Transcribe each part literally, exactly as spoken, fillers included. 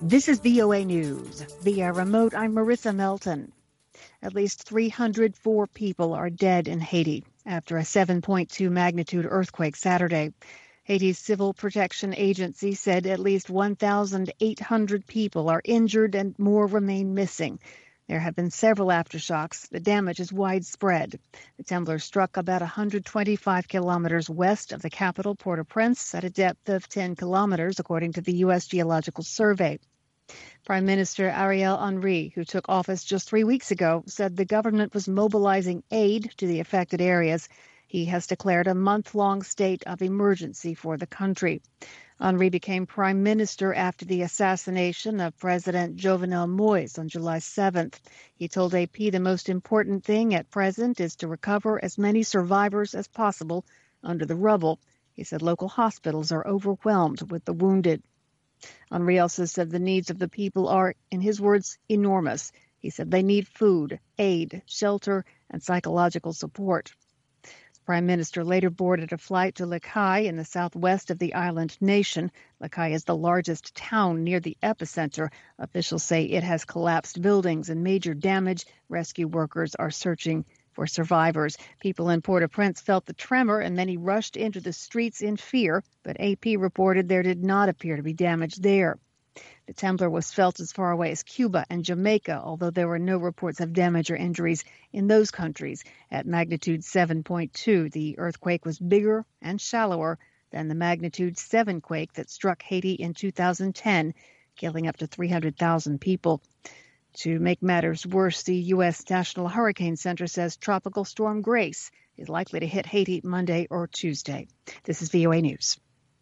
This is V O A News. Via remote, I'm Marissa Melton. At least three hundred four people are dead in Haiti after a seven point two magnitude earthquake Saturday. Haiti's Civil Protection Agency said at least one thousand eight hundred people are injured and more remain missing. There have been several aftershocks. The damage is widespread. The tremor struck about one hundred twenty-five kilometers west of the capital, Port-au-Prince, at a depth of ten kilometers, according to the U S Geological Survey. Prime Minister Ariel Henry, who took office just three weeks ago, said the government was mobilizing aid to the affected areas. He has declared a month-long state of emergency for the country. Henry became prime minister after the assassination of President Jovenel Moïse on July seventh. He told A P the most important thing at present is to recover as many survivors as possible under the rubble. He said local hospitals are overwhelmed with the wounded. Henry also said the needs of the people are, in his words, enormous. He said they need food, aid, shelter, and psychological support. The prime minister later boarded a flight to Les Cayes in the southwest of the island nation. Les Cayes is the largest town near the epicenter. Officials say it has collapsed buildings and major damage. Rescue workers are searching for survivors. People in Port-au-Prince felt the tremor and many rushed into the streets in fear, but A P reported there did not appear to be damage there. The tremor was felt as far away as Cuba and Jamaica, although there were no reports of damage or injuries in those countries. At magnitude seven point two, the earthquake was bigger and shallower than the magnitude seven quake that struck Haiti in two thousand ten, killing up to three hundred thousand people. To make matters worse, the U S National Hurricane Center says Tropical Storm Grace is likely to hit Haiti Monday or Tuesday. This is V O A News.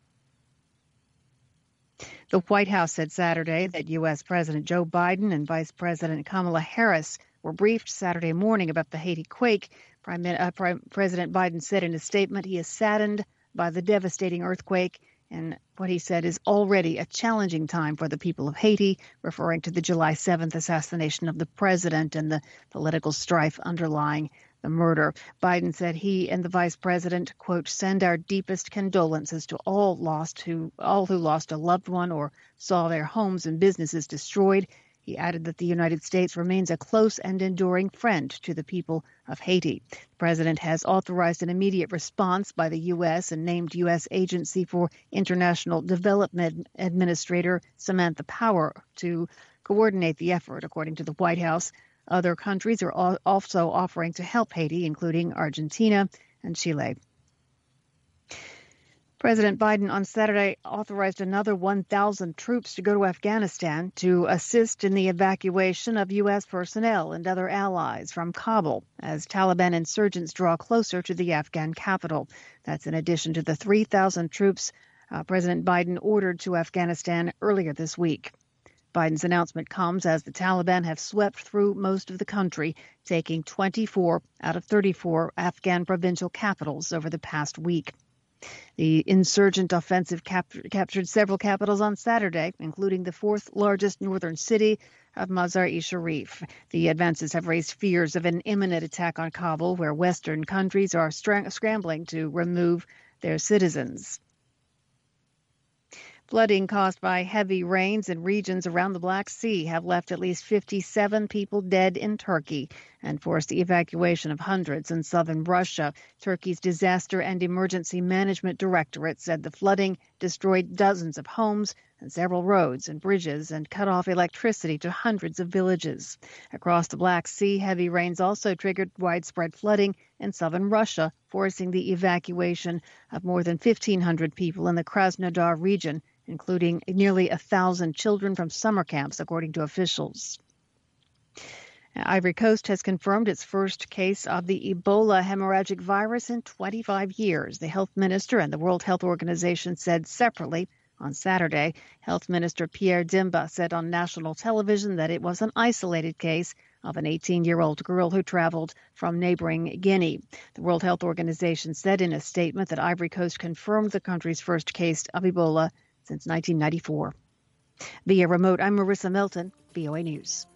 The White House said Saturday that U S President Joe Biden and Vice President Kamala Harris were briefed Saturday morning about the Haiti quake. Prime, uh, Prime, President Biden said in a statement he is saddened by the devastating earthquake and what he said is already a challenging time for the people of Haiti, referring to the July seventh assassination of the president and the political strife underlying the murder. Biden said he and the vice president, quote, send our deepest condolences to all lost who all who lost a loved one or saw their homes and businesses destroyed. He added that the United States remains a close and enduring friend to the people of Haiti. The president has authorized an immediate response by the U S and named U S Agency for International Development Administrator Samantha Power to coordinate the effort, according to the White House. Other countries are also offering to help Haiti, including Argentina and Chile. President Biden on Saturday authorized another one thousand troops to go to Afghanistan to assist in the evacuation of U S personnel and other allies from Kabul as Taliban insurgents draw closer to the Afghan capital. That's in addition to the three thousand troops uh, President Biden ordered to Afghanistan earlier this week. Biden's announcement comes as the Taliban have swept through most of the country, taking twenty-four out of thirty-four Afghan provincial capitals over the past week. The insurgent offensive cap- captured several capitals on Saturday, including the fourth largest northern city of Mazar-e-Sharif. The advances have raised fears of an imminent attack on Kabul, where Western countries are stra- scrambling to remove their citizens. Flooding caused by heavy rains in regions around the Black Sea have left at least fifty-seven people dead in Turkey and forced the evacuation of hundreds in southern Russia. Turkey's Disaster and Emergency Management Directorate said the flooding destroyed dozens of homes and several roads and bridges and cut off electricity to hundreds of villages. Across the Black Sea, heavy rains also triggered widespread flooding in southern Russia, forcing the evacuation of more than fifteen hundred people in the Krasnodar region, including nearly a thousand children from summer camps, according to officials. Ivory Coast has confirmed its first case of the Ebola hemorrhagic virus in twenty-five years. The health minister and the World Health Organization said separately on Saturday. Health Minister Pierre Dimba said on national television that it was an isolated case of an eighteen-year-old girl who traveled from neighboring Guinea. The World Health Organization said in a statement that Ivory Coast confirmed the country's first case of Ebola since nineteen ninety-four. Via remote, I'm Marissa Melton, V O A News.